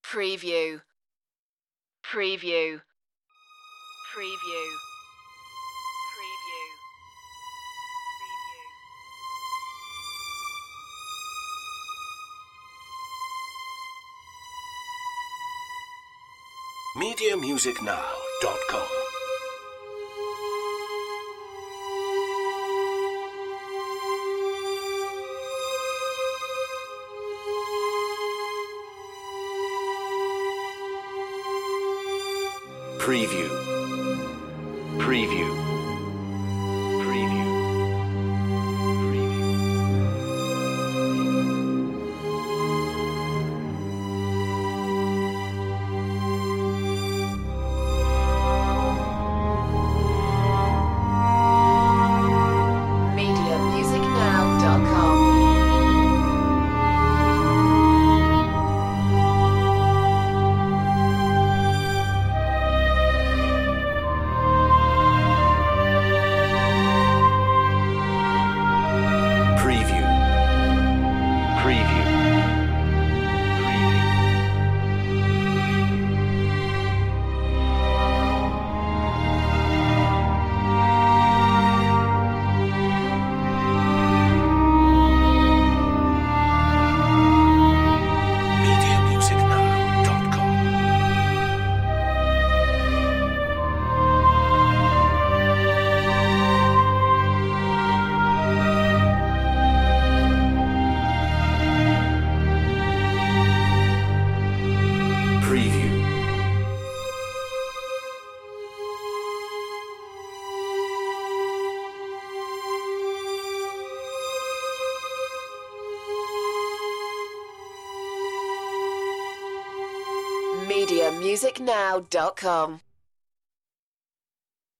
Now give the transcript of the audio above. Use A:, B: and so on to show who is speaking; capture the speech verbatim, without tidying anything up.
A: Preview. Preview. Preview. Preview.
B: media music now dot com. Preview. Preview. Preview.
A: media music now dot com.
B: Preview. Preview. media music now dot com. Preview.
A: media music now dot com.